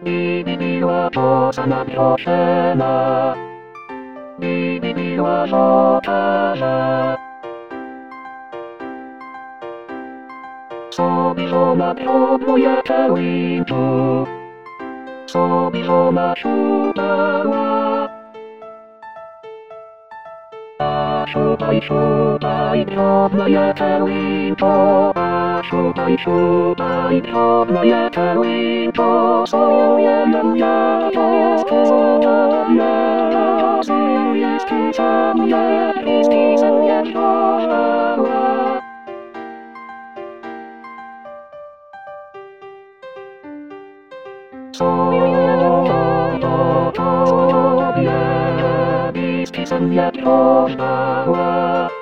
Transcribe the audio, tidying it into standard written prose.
Biła kosa naproszona, biła żołtarza. Sobie żona próbuje pełnicu, sobie żona szukała. A szukaj, drobna je pełnico, a szukaj, drobna je pełnico, swoje mnie to tobie, z listy mnie próżała. Co to tobie, listy mnie próżała.